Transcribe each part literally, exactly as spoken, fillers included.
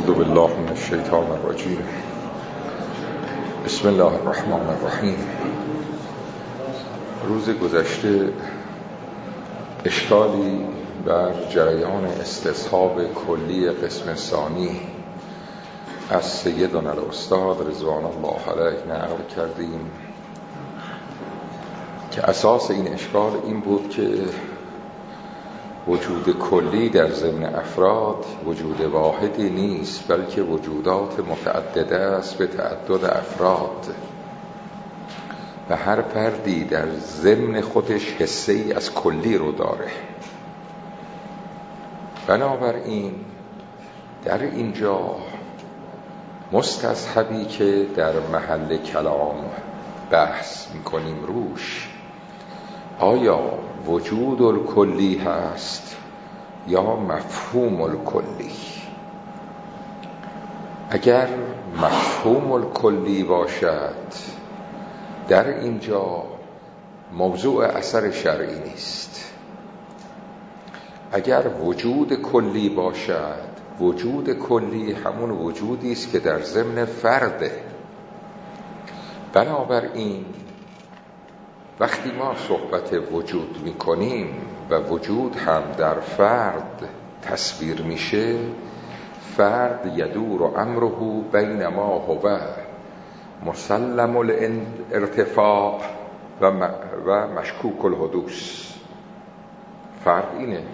اعوذ بالله من الشیطان الرجیم. بسم الله الرحمن الرحیم. روز گذشته اشکالی بر جریان استصحاب کلی قسم ثانی از سیدنا الاستاد رضوان الله علیه نقل کردیم که اساس این اشکال این بود که وجود کلی در ضمن افراد وجود واحدی نیست، بلکه وجودات متعدده است به تعدد افراد و هر فردی در ضمن خودش حصه ای از کلی رو داره. بنابراین در اینجا مستصحبی که در محل کلام بحث میکنیم روش آیا وجود الکلی هست یا مفهوم الکلی؟ اگر مفهوم الکلی باشد در اینجا موضوع اثر شرعی نیست. اگر وجود کلی باشد، وجود کلی همون وجودی است که در ضمن فرده. بنابراین وقتی ما صحبت وجود میکنیم و وجود هم در فرد تصویر میشه، فرد یدور امره بین ما هو مسلم الارتفاع و و مشکوک الحدوث. فرد اینه.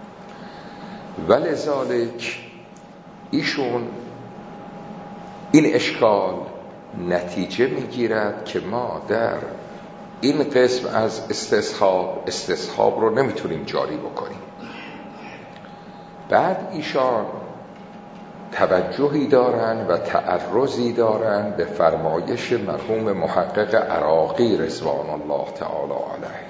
ولذالک ایشون این اشکال نتیجه میگیرد که ما در این قسم از استصحاب استصحاب رو نمیتونیم جاری بکنیم. بعد ایشان توجهی دارن و تعرضی دارن به فرمایش مرحوم محقق عراقی رضوان الله تعالی علیه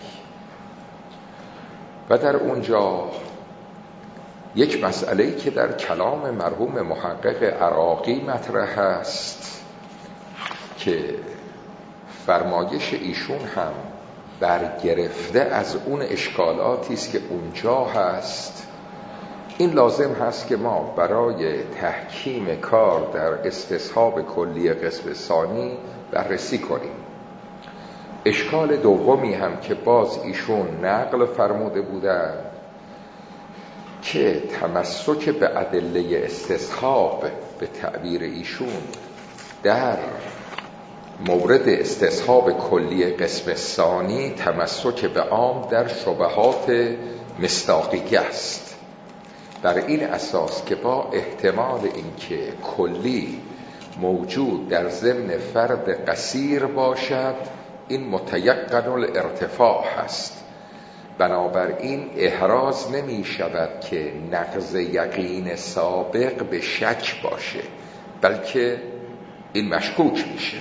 و در اونجا یک مسئله‌ای که در کلام مرحوم محقق عراقی مطرح است که فرمایش ایشون هم برگرفته از اون اشکالاتی است که اونجا هست. این لازم هست که ما برای تحکیم کار در استصحاب کلی قسم ثانی بررسی کنیم. اشکال دومی هم که باز ایشون نقل فرموده بودن که تمسک به ادله استصحاب به تعبیر ایشون در مورد استصحاب کلی قسم ثانی تمسک به عام در شبهات مصداقیه است. بر این اساس که با احتمال اینکه کلی موجود در ضمن فرد قصیر باشد این متیقن الارتفاع هست، بنابراین احراز نمی شود که نقض یقین سابق به شک باشه، بلکه این مشکوک میشه.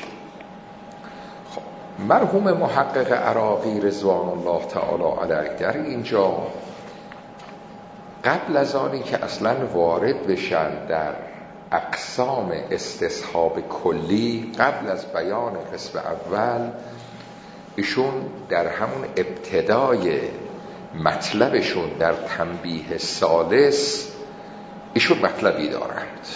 مرحوم محقق عراقی رضوان الله تعالی علیه در اینجا قبل از آنی که اصلا وارد بشن در اقسام استصحاب کلی، قبل از بیان قسم اول، ایشون در همون ابتدای مطلبشون در تنبیه ثالث ایشون مطلبی دارند.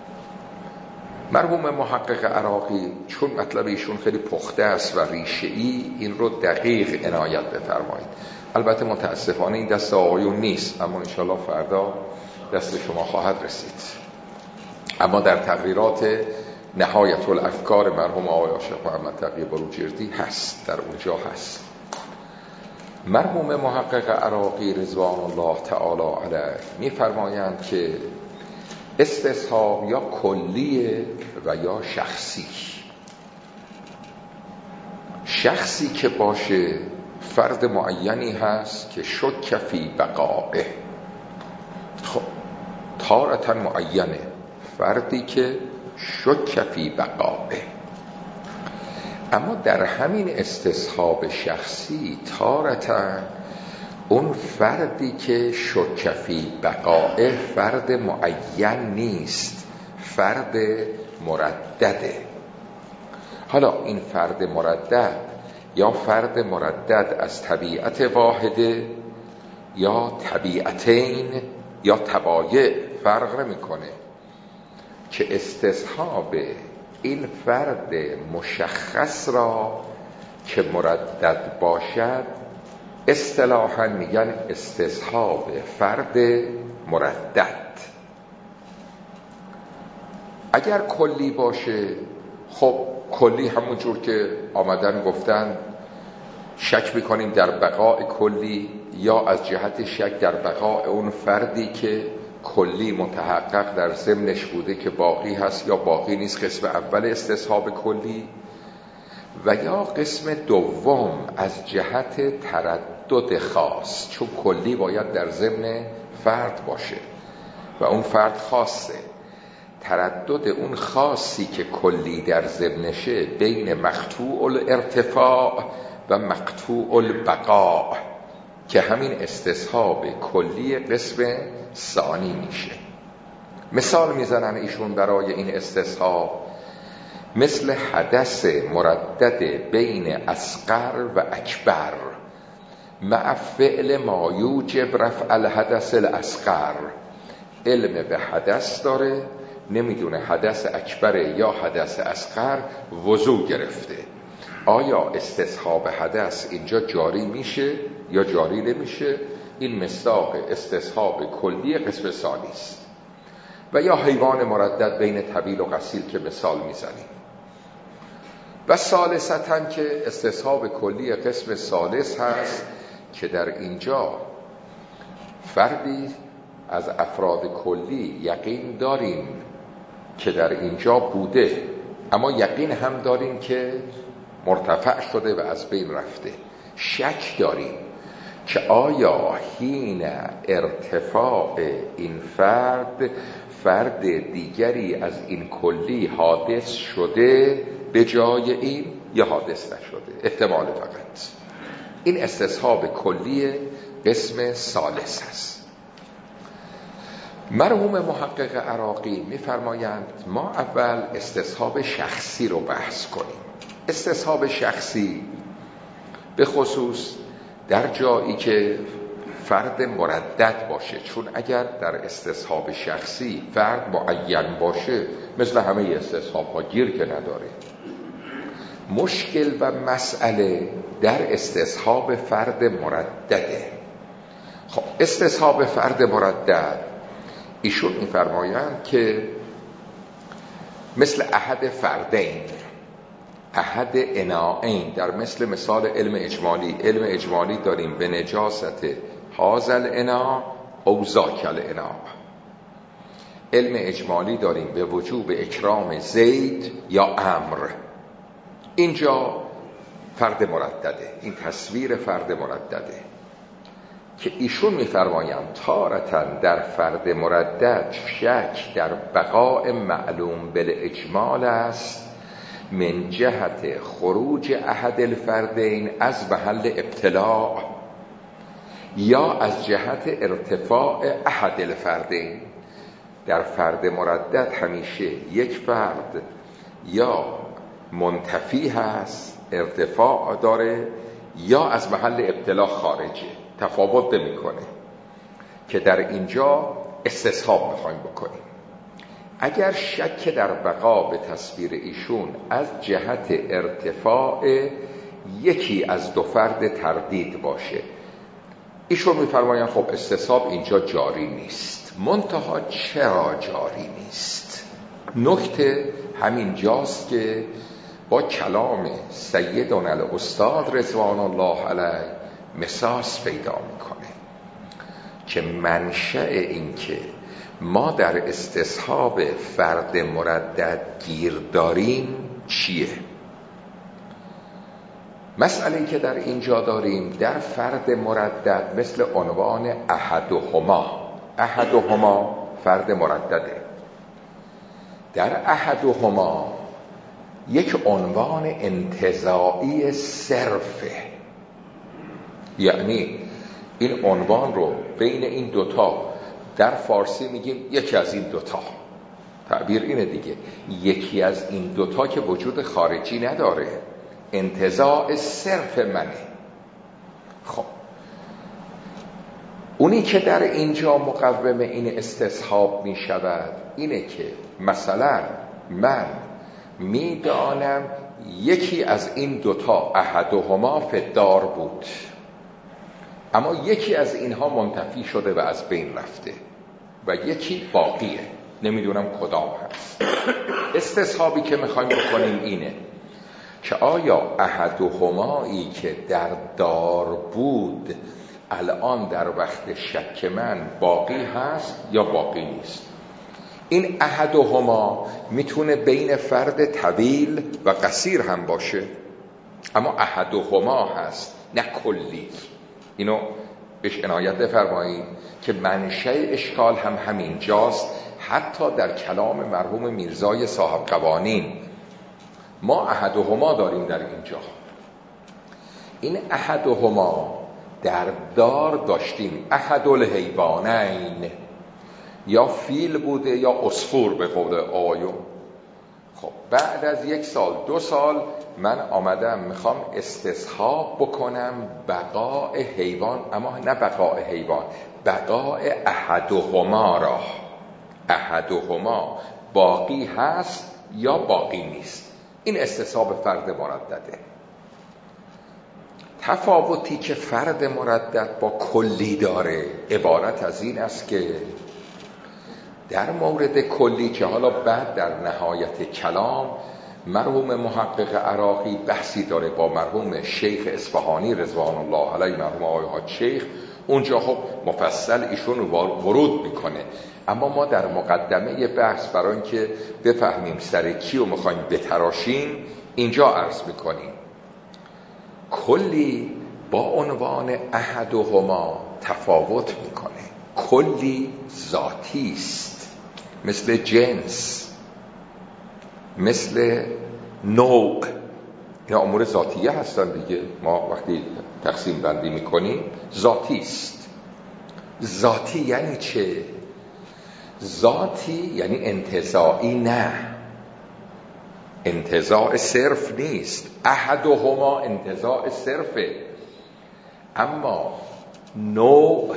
مرحوم محقق عراقی چون مطلب ایشون خیلی پخته است و ریشه‌ای، این رو دقیق عنایت بفرمایید. البته متاسفانه این دست آقایون نیست، اما انشاءالله فردا دست شما خواهد رسید. اما در تقریرات نهایت الافکار مرحوم آقای عاشق محمد تقی بروجردی هست، در اونجا هست. مرحوم محقق عراقی رضوان الله تعالی علیه می‌فرمایند که استصحاب یا کلیه و یا شخصی. شخصی که باشه فرد معینی هست که شک فی بقائه. خب تارة معینه فردی که شک فی بقائه، اما در همین استصحاب شخصی تارة اون فردی که شک فی بقائه فرد معین نیست، فرد مردده. حالا این فرد مردد یا فرد مردد از طبیعت واحده یا طبیعتین یا تبایع فرق نمیکنه. که استصحاب این فرد مشخص را که مردد باشد اصطلاحاً میگن استصحاب فرد مردد. اگر کلی باشه، خب کلی همون جور که آمدن گفتن شک میکنیم در بقاء کلی، یا از جهت شک در بقاء اون فردی که کلی متحقق در ضمنش بوده که باقی هست یا باقی نیست، قسم اول استصحاب کلی. و یا قسم دوم از جهت تردد خاص، چون کلی باید در ضمن فرد باشه و اون فرد خاصه. تردد اون خاصی که کلی در ضمنشه بین مقطوع الارتفاع و مقطوع البقاء که همین استصحاب کلی قسم ثانی میشه. مثال میزنن ایشون برای این استصحاب، مثل حدث مردد بین اصغر و اکبر مع فعل ما یوجب رفع الحدث الاصغر. علم به حدث داره، نمیدونه حدث اکبر یا حدث اصغر، وضو گرفته. آیا استصحاب حدث اینجا جاری میشه یا جاری نمیشه؟ این مصداق استصحاب کلی قسم ثانی است. و یا حیوان مردد بین طویل و قصیر که مثال میزنیم. و ثالثاً که استصحاب کلی قسم ثالث هست که در اینجا فردی از افراد کلی یقین داریم که در اینجا بوده، اما یقین هم داریم که مرتفع شده و از بین رفته. شک داریم که آیا حین ارتفاع این فرد فرد دیگری از این کلی حادث شده به جای این یا حادث نشده. احتمال فقط. این استصحاب کلی قسم ثالث است. مرحوم محقق عراقی می‌فرمایند ما اول استصحاب شخصی رو بحث کنیم. استصحاب شخصی به خصوص در جایی که فرد مردد باشه، چون اگر در استصحاب شخصی فرد معین باشه مثل همه استصحاب ها گیر که نداره. مشکل و مسئله در استصحاب فرد مردده. خب استصحاب فرد مردد ایشون می‌فرمایند که مثل احد فردین، احد اناعین، در مثل مثال علم اجمالی. علم اجمالی داریم به نجاست هازل انا او زاکل انا. علم اجمالی داریم به وجوب اکرام زید یا امر. اینجا فرد مردده، این تصویر فرد مردده که ایشون می‌فرمایند تارتاً در فرد مردد شک در بقاء معلوم بالاجمال است من جهت خروج احد الفردین از محل ابتلاع یا از جهت ارتفاع احد الفردین. در فرد مردد همیشه یک فرد یا منتفی هست، ارتفاع داره، یا از محل ابتلاع خارجه، تفاوت نمی‌کنه که در اینجا استصحاب می‌خوایم بکنیم. اگر شک در بقا به تصویر ایشون از جهت ارتفاع یکی از دو فرد تردید باشه، ایشون می‌فرمایند خب استصحاب اینجا جاری نیست. منتها چرا جاری نیست؟ نکته همین جاست که با کلام سیدنا الاستاد رضوان الله علیه مساس پیدا میکنه که منشأ این که ما در استصحاب فرد مردد گیر داریم چیه؟ مسئله که در اینجا داریم در فرد مردد مثل عنوان احدهما. احدهما فرد مردده. در احدهما یک عنوان انتزاعی صرفه، یعنی این عنوان رو بین این دوتا در فارسی میگیم یکی از این دوتا. تعبیر اینه دیگه، یکی از این دوتا که وجود خارجی نداره، انتزاع صرف منه. خب اونی که در اینجا مقوم این استصحاب می شود اینه که مثلا من می دانم یکی از این دوتا احدهما فدار بود، اما یکی از اینها منتفی شده و از بین رفته و یکی باقیه، نمیدونم کدام هست. استصحابی که میخوایم بکنیم اینه که آیا احدهمایی که در دار بود الان در وقت شک من باقی هست یا باقی نیست. این احدهما میتونه بین فرد طویل و قصیر هم باشه، اما احدهما هست نه کلی. اینو بهش عنایت بفرمایید که منشأ اشکال هم همین جاست. حتی در کلام مرحوم میرزای صاحب قوانین ما احدهما داریم در اینجا. این احدهما در دار داشتیم احد الحیوانین، یا فیل بوده یا عصفور به قول آقایون. خب بعد از یک سال دو سال من آمدم میخوام استصحاب بکنم بقاء حیوان، اما نه بقاء حیوان، بقاء احدهما را. احدهما باقی هست یا باقی نیست. این استصحاب فرد مردده. تفاوتی که فرد مردد با کلی داره عبارت از این است که در مورد کلی که حالا بعد در نهایت کلام مرحوم محقق عراقی بحثی داره با مرحوم شیخ اصفهانی رضوان الله علیه، مرحوم آقای حاج شیخ، اونجا خب مفصل ایشون ورود میکنه. اما ما در مقدمه بحث برای اینکه بفهمیم سر کی رو میخوایم بتراشیم اینجا عرض میکنیم کلی با عنوان احدهما تفاوت میکنه. کلی ذاتی است، مثل جنس، مثل نوع، اینا امور ذاتیه هستن دیگه. ما وقتی تقسیم بندی میکنیم ذاتی است. ذاتی یعنی چه؟ ذاتی یعنی انتزاعی نه، انتزاع صرف نیست. احدهما انتزاع صرفه، اما نوع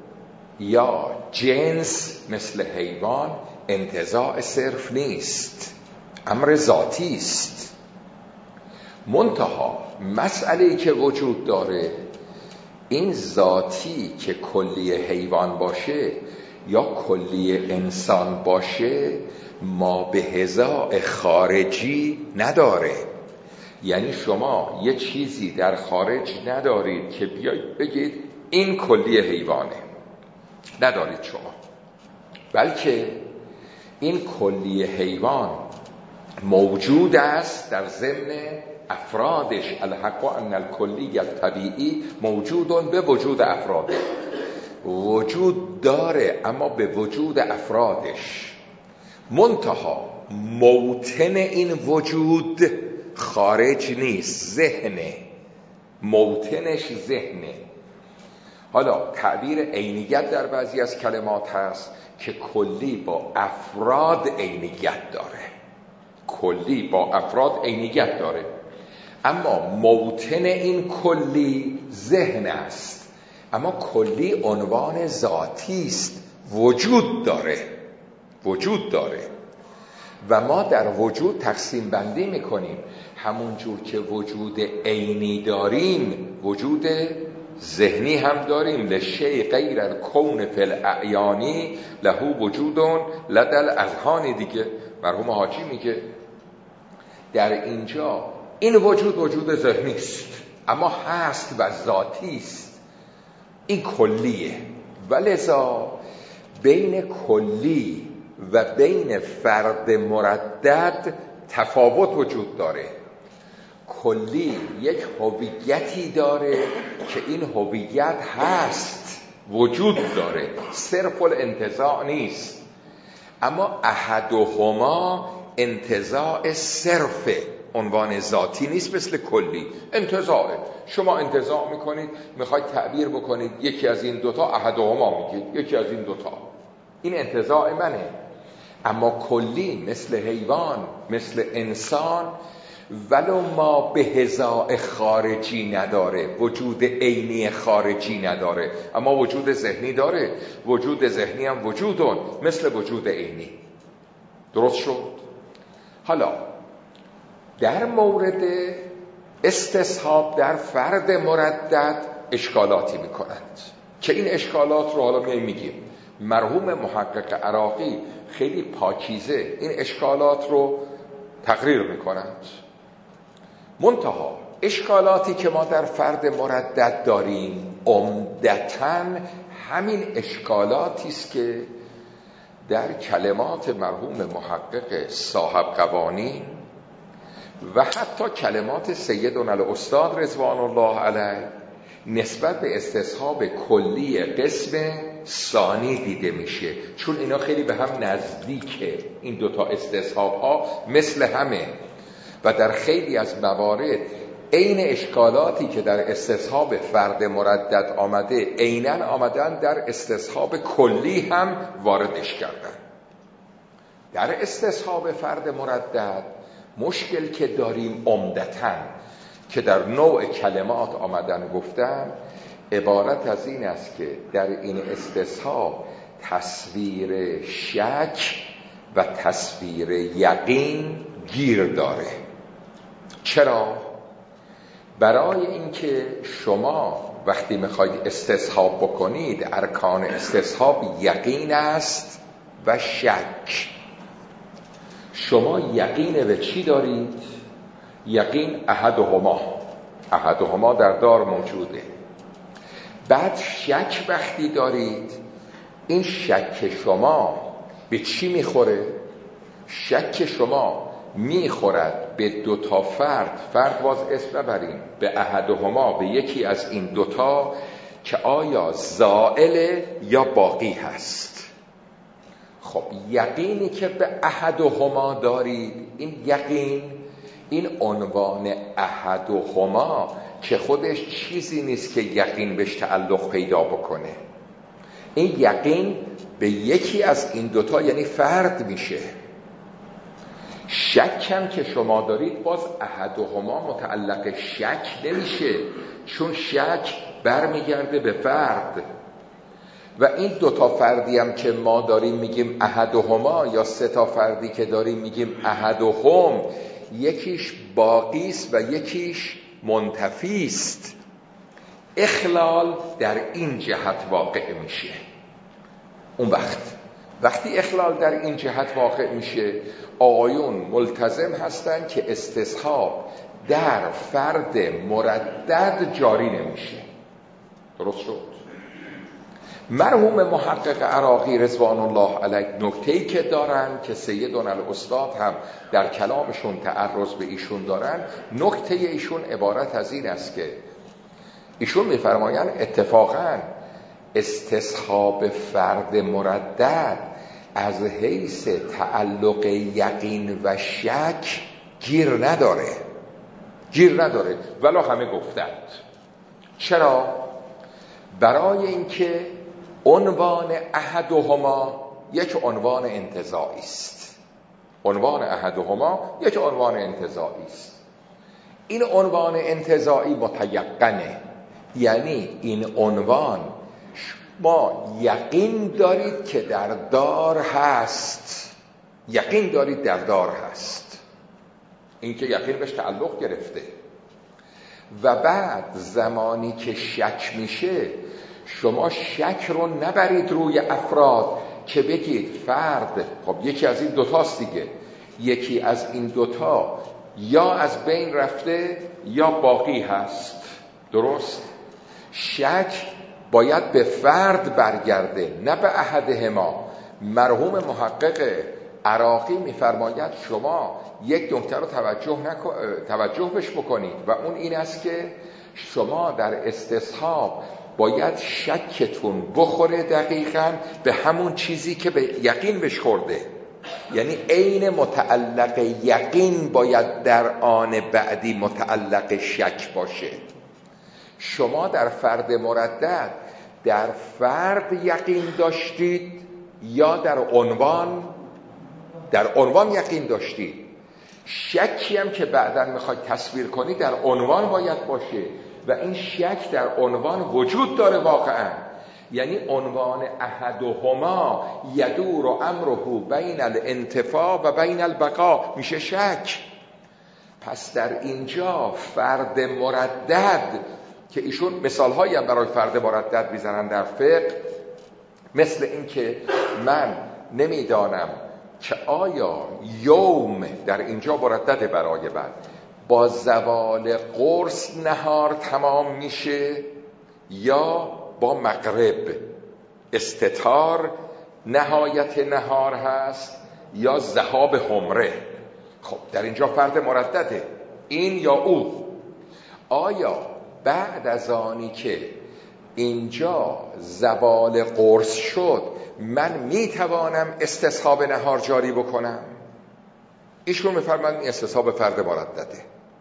یا جنس مثل حیوان انتزاع صرف نیست، امر ذاتی است. منتها مسئله‌ای که وجود داره این ذاتی که کلی حیوان باشه یا کلی انسان باشه ما به هزاء خارجی نداره. یعنی شما یه چیزی در خارج ندارید که بیایید بگید این کلی حیوانه، ندارید شما، بلکه این کلی حیوان موجود است در ضمن افرادش. الحق ان الکلی الطبیعی موجود به وجود افراده، وجود داره اما به وجود افرادش. منتها موطن این وجود خارج نیست، ذهنه، موطنش ذهنه. حالا تعبیر عینیت در بعضی از کلمات هست که کلی با افراد عینیت داره، کلی با افراد عینیت داره، اما موطن این کلی ذهن است. اما کلی عنوان ذاتی است، وجود داره، وجود داره. و ما در وجود تقسیم بندی میکنیم، همون جور که وجود عینی داریم وجود ذهنی هم داریم. لشیء غیر الکون فی الاعیانی له وجود لدى الاذهان دیگه. مرحوم حاجی میگه در اینجا این وجود وجود ذهنی است اما هست و ذاتی است، این کلیه. ولذا بین کلی و بین فرد مردد تفاوت وجود داره. کلی یک هویتی داره که این هویت هست، وجود داره، صرف الانتزاع نیست. اما احدهما انتزاع صرف، عنوان ذاتی نیست مثل کلی، انتزاعه. شما انتزاع میکنید، میخواید تعبیر بکنید یکی از این دوتا احدهما میگید، یکی از این دوتا، این انتزاع منه. اما کلی مثل حیوان، مثل انسان ولو ما به هزاء خارجی نداره، وجود عینی خارجی نداره، اما وجود ذهنی داره. وجود ذهنی هم وجودون مثل وجود عینی. درست شد؟ حالا در مورد استصحاب در فرد مردد اشکالاتی میکنند که این اشکالات رو حالا میگیم. مرحوم محقق عراقی خیلی پاکیزه این اشکالات رو تقریر میکنند. منتها اشکالاتی که ما در فرد مردد داریم عمدتاً همین اشکالاتی است که در کلمات مرحوم محقق صاحب قوانین و حتی کلمات سیدنا الاستاد رضوان الله علیه نسبت به استصحاب کلی قسم ثانی دیده میشه، چون اینا خیلی به هم نزدیکه. این دوتا استصحاب ها مثل همه و در خیلی از موارد عین اشکالاتی که در استصحاب فرد مردد آمده عیناً آمدن در استصحاب کلی هم واردش کردن. در استصحاب فرد مردد مشکل که داریم عمدتاً که در نوع کلمات آمدن گفتن عبارت از این است که در این استصحاب تصویر شک و تصویر یقین گیر داره. چرا؟ برای اینکه شما وقتی میخواید استصحاب بکنید ارکان استصحاب یقین است و شک. شما یقین به چی دارید؟ یقین احدهما، احدهما در دار موجوده. بعد شک وقتی دارید، این شک شما به چی میخوره؟ شک شما میخورد به دوتا فرد، فرد باز اسم نبریم، به احدهما، به یکی از این دوتا که آیا زائل یا باقی هست. خب یقینی که به احدهما دارید، این یقین، این عنوان احدهما که خودش چیزی نیست که یقین بهش تعلق پیدا بکنه، این یقین به یکی از این دوتا یعنی فرد میشه. شک هم که شما دارید باز احدهما متعلق شک نمیشه، چون شک برمیگرده به فرد و این دوتا فردی هم که ما داریم میگیم احدهما یا سه تا فردی که داریم میگیم احدهم، یکیش باقی است و یکیش منتفی است. اخلال در این جهت واقع میشه. اون وقت وقتی اخلال در این جهت واقع میشه، آقایون ملتزم هستن که استصحاب در فرد مردد جاری نمیشه. درست شد؟ مرحوم محقق عراقی رضوان الله علیه نکته‌ای که دارن که سیدنا الاستاد هم در کلامشون تعرض به ایشون دارن، نکته ایشون عبارت از این است که ایشون میفرمایند اتفاقاً استصحاب فرد مردد از حیث تعلق یقین و شک گیر نداره، گیر نداره ولی همه گفتند. چرا؟ برای اینکه عنوان احدهما یک عنوان انتزاعی است. عنوان احدهما یک عنوان انتزاعی است. این عنوان انتزاعی متیقنه، یعنی این عنوان ما یقین دارید که در دار هست، یقین دارید در دار هست، این که یقین بهش تعلق گرفته. و بعد زمانی که شک میشه، شما شک رو نبرید روی افراد که بگید فرد، خب یکی از این دوتاست دیگه، یکی از این دوتا یا از بین رفته یا باقی هست. درست؟ شک باید به فرد برگرده نه به احدهما. مرحوم محقق عراقی میفرماید شما یک نکته رو توجه نکن... توجه بش بکنید و اون این است که شما در استصحاب باید شکتون بخوره دقیقاً به همون چیزی که به یقین بش خورده، یعنی عین متعلق یقین باید در آن بعدی متعلق شک باشه. شما در فرد مردد در فرد یقین داشتید یا در عنوان؟ در عنوان یقین داشتید. شکی هم که بعداً میخواید تصویر کنی در عنوان باید باشه و این شک در عنوان وجود داره واقعاً. یعنی عنوان احدهما یدور امره بین الانتفاع و بین البقاء میشه شک. پس در اینجا فرد مردد که ایشون مثالهایی هم برای فرد مردد میزنن در فقه، مثل این که من نمیدانم که آیا یوم در اینجا مردد برای بعد با زوال قرص نهار تمام میشه یا با مغرب استتار نهایت نهار هست یا ذهاب حمره. خب در اینجا فرد مردده، این یا او. آیا بعد از آنی که اینجا زوال قرص شد من میتوانم استصحاب نهار جاری بکنم؟ ایشون میفرمایند این استصحاب فرد مردده.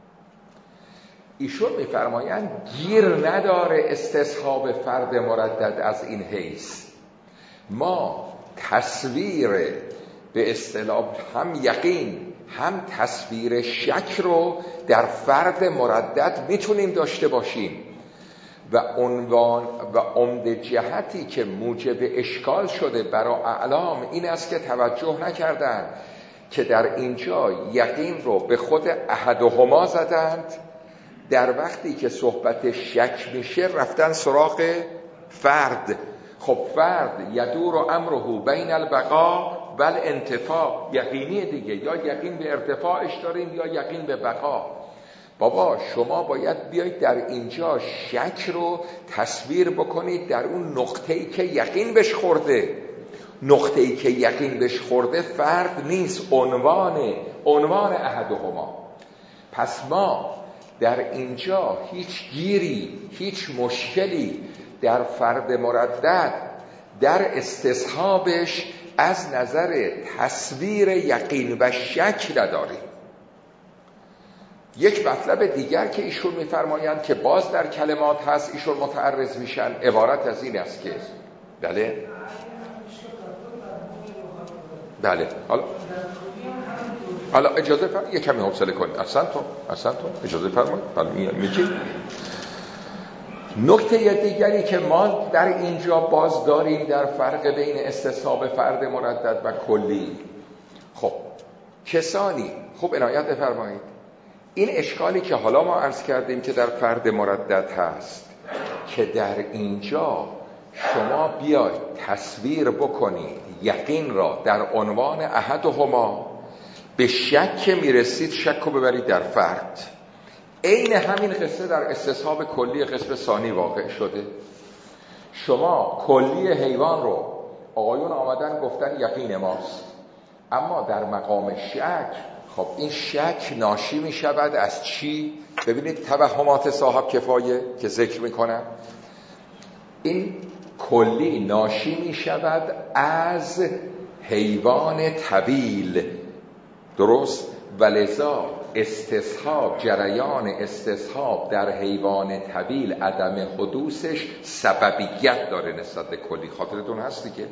ایشون میفرمایند گیر نداره استصحاب فرد مردد از این حیث. ما تصویر به اصطلاح هم یقین هم تصویر شک رو در فرد مردد میتونیم داشته باشیم و عنوان و عمده جهتی که موجب اشکال شده برای اعلام این است که توجه نکردند که در اینجا یقین رو به خود احدهما زدند، در وقتی که صحبت شک میشه رفتن سراغ فرد. خب فرد یدور امره بین البقاء و الانتفاع، یقینی دیگه، یا یقین به ارتفاعش داریم یا یقین به بقا. بابا شما باید بیایید در اینجا شک رو تصویر بکنید در اون نقطه‌ای که یقین بهش خورده. نقطه‌ای که یقین بهش خورده فرد نیست، عنوانه، عنوان احدهما. پس ما در اینجا هیچ گیری، هیچ مشکلی در فرد مردد در استصحابش از نظر تصویر یقین و شک نداریم. یک مطلب دیگر که ایشون میفرمایند که باز در کلمات هست، ایشون متعرض میشن، عبارت از این است که بله بله حالا حالا اجازه فرمایید یک کمی حوصله کنید. اصلا تو اصلا تو اجازه فرمایید. حالا میگی نکته دیگری که ما در اینجا باز داریم در فرق بین استصحاب فرد مردد و کلی. خب کسانی خوب عنایت بفرمایید، این اشکالی که حالا ما عرض کردیم که در فرد مردد هست که در اینجا شما بیاید تصویر بکنید یقین را در عنوان احدهما، به شک میرسید شک رو ببرید در فرد. عین همین قصه در استصحاب کلی قسم ثانی واقع شده. شما کلی حیوان رو آقایون آمدن گفتن یقین ماست، اما در مقام شک خب این شک ناشی می شود از چی؟ ببینید توهمات صاحب کفایه که ذکر می کنم، این کلی ناشی می شود از حیوان طویل، درست؟ ولذا استصحاب، جریان استصحاب در حیوان طویل عدم حدوثش سببیت داره نسبت به کلی. خاطرتون هستی که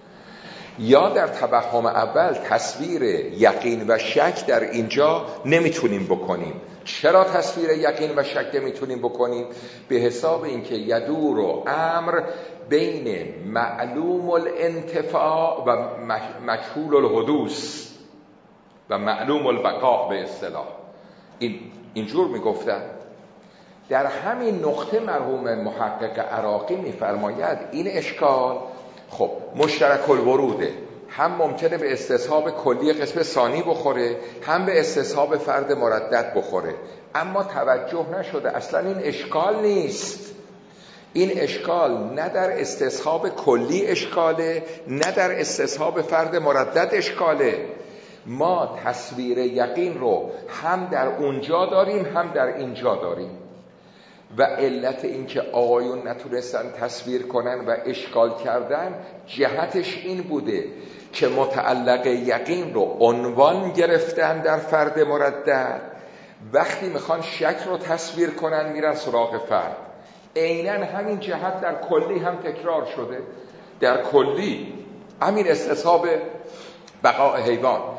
یا در توهم اول تصویر یقین و شک در اینجا نمیتونیم بکنیم. چرا تصویر یقین و شک نمیتونیم بکنیم؟ به حساب اینکه یدور و امر بین معلوم الانتفاع و مجهول الحدوث و معلوم البقاء به اصطلاح. این اینجور میگفتن. در همین نقطه مرحوم محقق عراقی میفرماید این اشکال خب مشترک الوروده، هم ممکنه به استصحاب کلی قسم ثانی بخوره، هم به استصحاب فرد مردد بخوره، اما توجه نشده. اصلا این اشکال نیست. این اشکال نه در استصحاب کلی اشکاله، نه در استصحاب فرد مردد اشکاله. ما تصویر یقین رو هم در اونجا داریم هم در اینجا داریم و علت این که آقایون نتونستن تصویر کنن و اشکال کردن جهتش این بوده که متعلق یقین رو عنوان گرفتن در فرد مردد، وقتی میخوان شک رو تصویر کنن میرن سراغ فرد. عیناً همین جهت در کلی هم تکرار شده. در کلی همین استصحاب بقاء حیوان،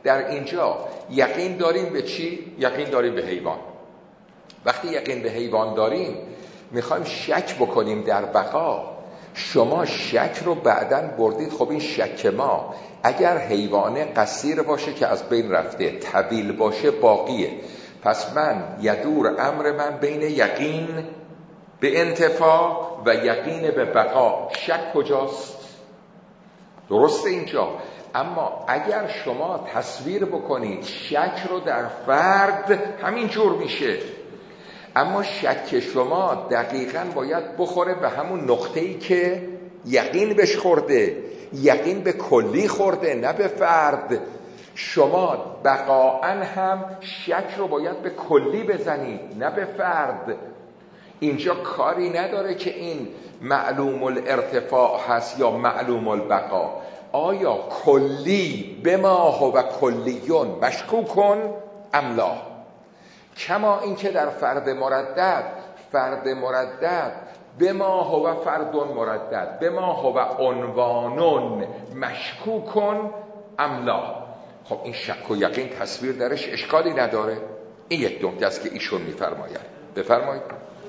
در اینجا یقین داریم به چی؟ یقین داریم به حیوان. وقتی یقین به حیوان داریم میخوایم شک بکنیم در بقا. شما شک رو بعداً بردید. خب این شک ما اگر حیوانه قصیر باشه که از بین رفته، طویل باشه باقیه. پس من یدور امر من بین یقین به انتفاع و یقین به بقا. شک کجاست؟ درسته اینجا. اما اگر شما تصویر بکنید شک رو در فرد، همین جور میشه. اما شک شما دقیقاً باید بخوره به همون نقطه‌ای که یقین بهش خورده. یقین به کلی خورده، نه به فرد. شما بقاءً هم شک رو باید به کلی بزنید، نه به فرد. اینجا کاری نداره که این معلوم الارتفاع هست یا معلوم البقا. آیا کلی بما هو کلیون مشکوکن ام لا؟ کما اینکه در فرد مردد، فرد مردد بما هو فردون مردد، بما هو عنوانون مشکوکن ام لا. خب این شک و یقین تصویر درش اشکالی نداره. این یک نکته است که ایشون میفرماید. بفرمایید.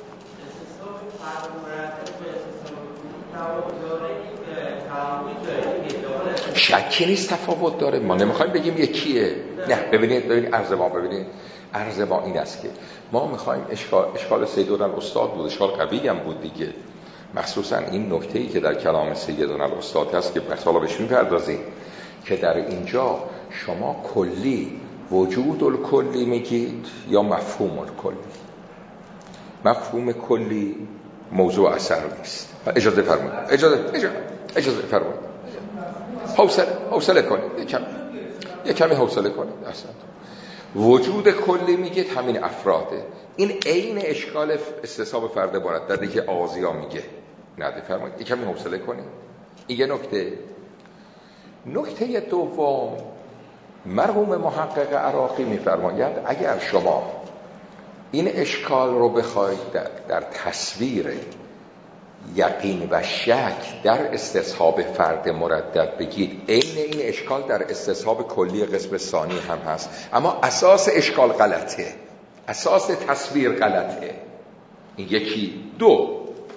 شکی نیست، تفاوت داره. ما نمیخوایم بگیم یکیه. نه، ببینید ببینید عرض ما ببینید عرض ما این است که ما میخوایم اشکال اشکال سیدنا استاد بود، اشکال قوی هم بود دیگه. مخصوصا این نکته‌ای که در کلام سیدنا استاد هست که مثلا بهش میپردازیم که در اینجا شما کلی وجود الکلی میگید یا مفهوم الکلی. مفهوم کلی موضوع اثر نیست. اجازه فرمایید. اجازه اجازه اجازه فرمایید. حوصله حوصله کنید. یکم یک کمی حوصله کنید. اصلا وجود کلی میگید همین افراده. این عین اشکال استصحاب فرد مردده که آزیا میگه. نه فرمایید. یک کمی حوصله کنید. این یه نکته. نکته دوم، مرحوم محقق عراقی میفرماید اگر شما این اشکال رو بخواید در, در تصویر یقین و شک در استصحاب فرد مردد بگید، عین این اشکال در استصحاب کلی قسم ثانی هم هست. اما اساس اشکال غلطه، اساس تصویر غلطه. این یکی. دو،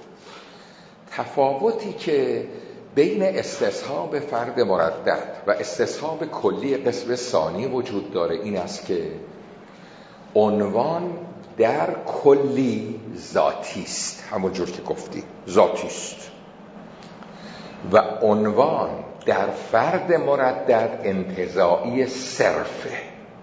تفاوتی که بین استصحاب فرد مردد و استصحاب کلی قسم ثانی وجود داره این است که عنوان در کلی ذاتی است، همون جور که گفتی ذاتی است، و عنوان در فرد مردد انتزاعی صرفه.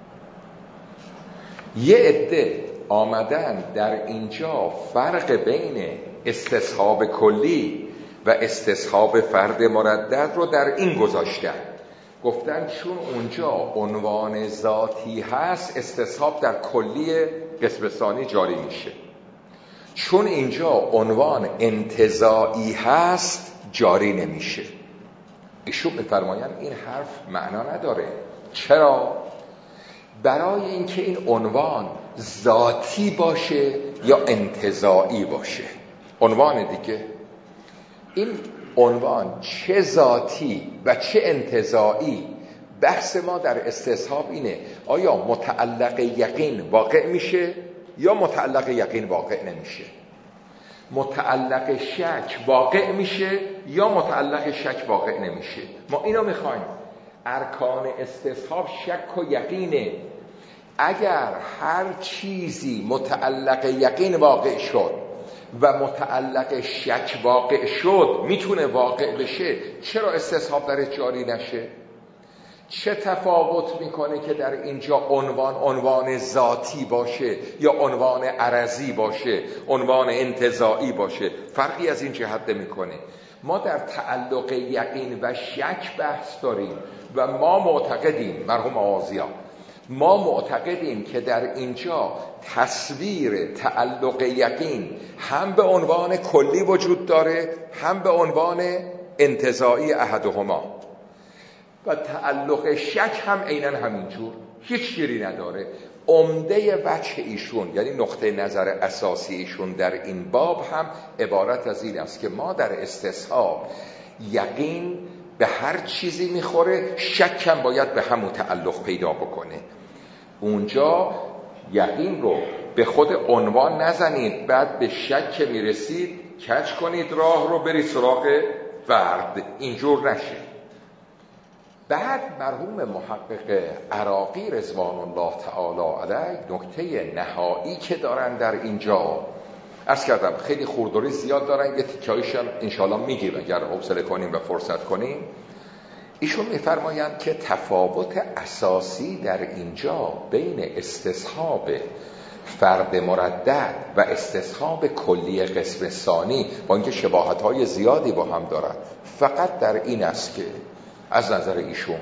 یه عده آمدن در اینجا فرق بین استصحاب کلی و استصحاب فرد مردد رو در این گذاشتن، گفتن چون اونجا عنوان ذاتی هست استصحاب در کلی قسم ثانی جاری میشه، چون اینجا عنوان انتزاعی هست جاری نمیشه. ایشون میفرمایند این حرف معنا نداره. چرا؟ برای اینکه این عنوان ذاتی باشه یا انتزاعی باشه. عنوان دیگه، این عنوان چه ذاتی و چه انتزاعی، بحث ما در استصحاب اینه آیا متعلق یقین واقع میشه یا متعلق یقین واقع نمیشه، متعلق شک واقع میشه یا متعلق شک واقع نمیشه. ما اینو میخوایم. ارکان استصحاب شک و یقینه. اگر هر چیزی متعلق یقین واقع شد و متعلق شک واقع شد، میتونه واقع بشه، چرا استصحاب در جاری نشه؟ چه تفاوت میکنه که در اینجا عنوان عنوان ذاتی باشه یا عنوان عرضی باشه، عنوان انتزاعی باشه؟ فرقی از این جهت نمیکنه. ما در تعلق یقین و شک بحث داریم و ما معتقدیم، مرحوم آزیا، ما معتقدیم که در اینجا تصویر تعلق یقین هم به عنوان کلی وجود داره هم به عنوان انتزاعی احدهما، و تعلق شک هم عیناً همینجور، هیچ گیری نداره. عمده وجه ایشون، یعنی نقطه نظر اساسی ایشون در این باب هم عبارت از این است که ما در استصحاب یقین به هر چیزی میخوره، شکم باید به همون تعلق پیدا بکنه. اونجا یقین رو به خود عنوان نزنید، بعد به شک میرسید کج کنید راه رو، برید سراغ فرد. اینجور نشه. بعد مرحوم محقق عراقی رضوان الله تعالی علیه نکته نهایی که دارن در اینجا، عرض کردم خیلی خوردوری زیاد دارن، یه تیکایش هم انشاءالله میگیم اگر حوصله کنیم و فرصت کنیم. ایشون میفرمایند که تفاوت اساسی در اینجا بین استصحاب فرد مردد و استصحاب کلی قسم ثانی، با اینکه شباهت‌های زیادی با هم دارند، فقط در این است که از نظر ایشون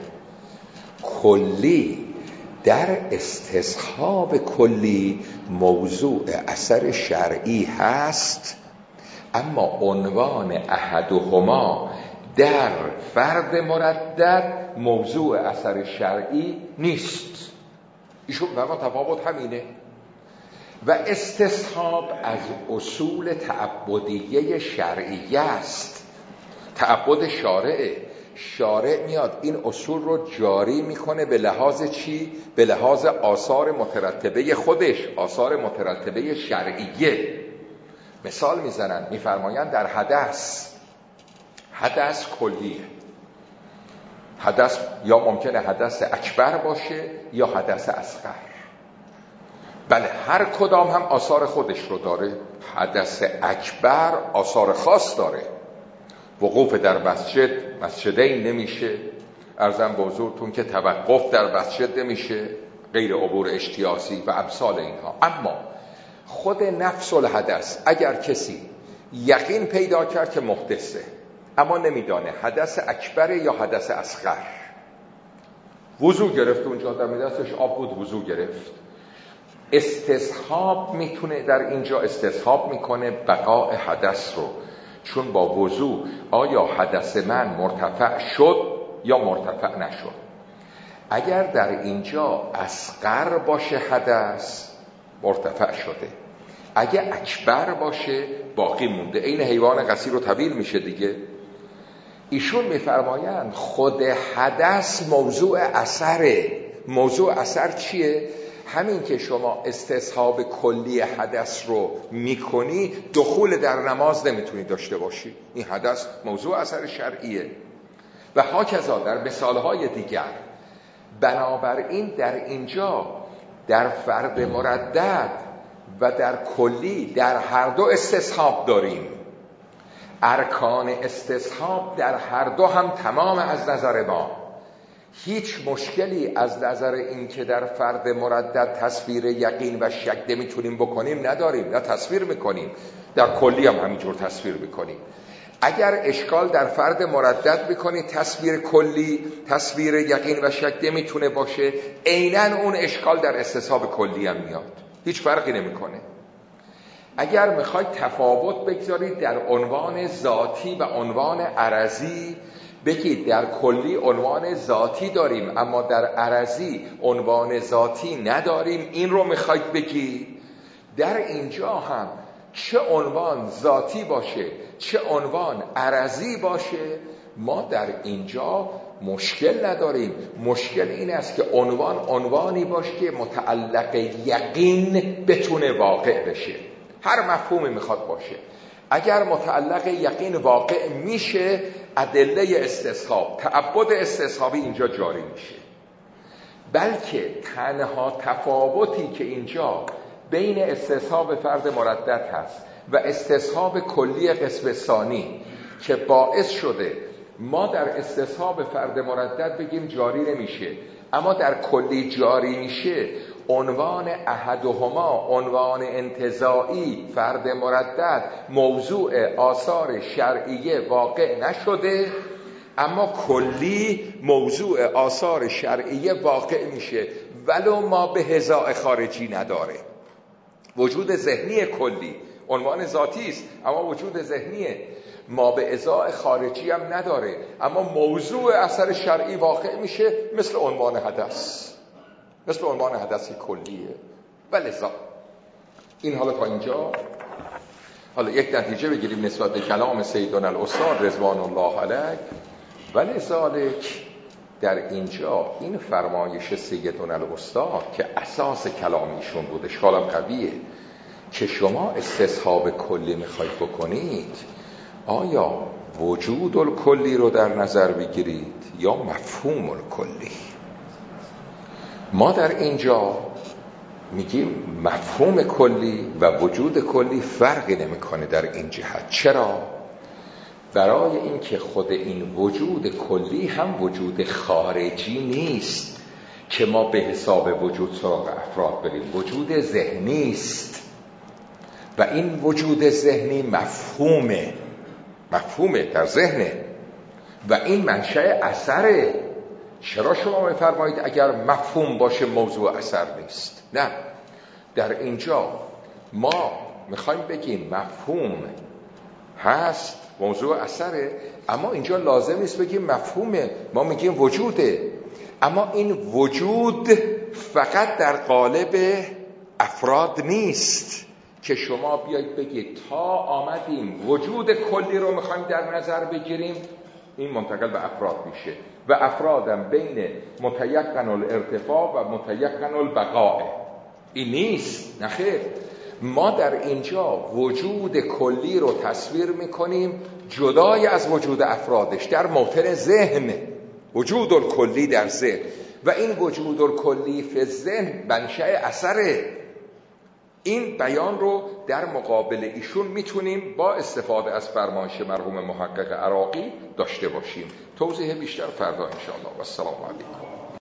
کلی در استصحاب کلی موضوع اثر شرعی هست، اما عنوان احدهما در فرد مردد موضوع اثر شرعی نیست. ایشون فرما تفاوت همینه. و استصحاب از اصول تعبدیه شرعی است، تعبد شارعه. شارع میاد این اصول رو جاری میکنه به لحاظ چی؟ به لحاظ آثار مترتبه خودش، آثار مترتبه شرعیه. مثال میزنن، میفرمایند در حدث، حدث کلیه. حدث یا ممکنه حدث اکبر باشه یا حدث اصغر. بله هر کدام هم آثار خودش رو داره. حدث اکبر آثار خاص داره. وقوف در مسجد مسجدین نمیشه، عرضم به حضورتون که توقف در مسجد نمیشه، غیر عبور اشتیاسی و امثال اینها. اما خود نفس الحدث، اگر کسی یقین پیدا کرد که محدثه اما نمیدانه حدث اکبر یا حدث اصغر، وضو گرفت، اونجا در دستش آب بود وضو گرفت، استصحاب میتونه در اینجا استصحاب میکنه بقاء حدث رو، چون با وضو آیا حدث من مرتفع شد یا مرتفع نشد. اگر در اینجا اصغر باشه حدث مرتفع شده، اگه اکبر باشه باقی مونده. این حیوان قصیر و طویل میشه دیگه. ایشون میفرمایند خود حدث موضوع اثره. موضوع اثر چیه؟ همین که شما استصحاب کلی حدث رو میکنی، دخول در نماز نمیتونی داشته باشی. این حدث موضوع اثر شرعیه. و هاکذا در مثالهای دیگر. بنابراین در اینجا در فرد مردد و در کلی در هر دو استصحاب داریم. ارکان استصحاب در هر دو هم تمام از نظر ما. هیچ مشکلی از نظر این که در فرد مردد تصویر یقین و شک نمیتونیم بکنیم نداریم، نه تصویر میکنیم، در کلی هم همینجور تصویر میکنیم. اگر اشکال در فرد مردد میکنی تصویر کلی، تصویر یقین و شک نمیتونه باشه، عیناً اون اشکال در استصحاب کلی هم میاد، هیچ فرقی نمیکنه. اگر میخواید تفاوت بگذارید در عنوان ذاتی و عنوان عرضی، بگید در کلی عنوان ذاتی داریم اما در عرضی عنوان ذاتی نداریم، این رو میخواید بگید. در اینجا هم چه عنوان ذاتی باشه چه عنوان عرضی باشه، ما در اینجا مشکل نداریم. مشکل این است که عنوان عنوانی باشه که متعلق یقین بتونه واقع بشه. هر مفهومی میخواد باشه. اگر متعلق یقین واقع میشه، ادله استصحاب، تعبد استصحابی اینجا جاری میشه. بلکه تنها تفاوتی که اینجا بین استصحاب فرد مردد هست و استصحاب کلی قسم ثانی که باعث شده ما در استصحاب فرد مردد بگیم جاری نمیشه اما در کلی جاری میشه، عنوان احدهما، عنوان انتزاعی فرد مردد موضوع آثار شرعیه واقع نشده اما کلی موضوع آثار شرعیه واقع میشه، ولو ما به هزاء خارجی نداره. وجود ذهنی کلی عنوان ذاتی است اما وجود ذهنی ما به ازاء خارجی هم نداره، اما موضوع اثر شرعی واقع میشه، مثل عنوان حدث، مثل عنوان حدث کلیه. ولذا این حالا تا اینجا. حالا یک نتیجه بگیریم نسبت به کلام سیدنا الاستاد رضوان الله علیه. ولذالک در اینجا این فرمایش سیدنا الاستاد که اساس کلامیشون بود، اشکالم قویه، که شما استصحاب کلی میخواید بکنید، آیا وجود الکلی رو در نظر بگیرید یا مفهوم الکلی؟ ما در اینجا میگیم مفهوم کلی و وجود کلی فرقی نمیکنه در این جهت. چرا؟ برای اینکه خود این وجود کلی هم وجود خارجی نیست که ما به حساب وجود سراغ افراد بریم، وجود ذهنی است و این وجود ذهنی مفهومه، مفهومه در ذهنه و این منشأ اثره. چرا شما میفرمایید اگر مفهوم باشه موضوع اثر نیست؟ نه، در اینجا ما میخوایم بگیم مفهوم هست، موضوع اثره، اما اینجا لازم نیست بگیم مفهومه، ما میگیم وجوده. اما این وجود فقط در قالب افراد نیست که شما بیایید بگید تا آمدیم وجود کلی رو میخوایم در نظر بگیریم، این منتقل به افراد میشه و افرادم بین متیقن الارتفاع و متیقن البقاء. این نیست، نخیر. ما در اینجا وجود کلی رو تصویر میکنیم جدای از وجود افرادش در موطن ذهن، وجود الکلی در ذهن و این وجود الکلی فی ذهن منشأ اثره. این بیان رو در مقابل ایشون میتونیم با استفاده از فرمایش مرحوم محقق عراقی داشته باشیم. توضیح بیشتر فردا انشاءالله. و السلام علیکم.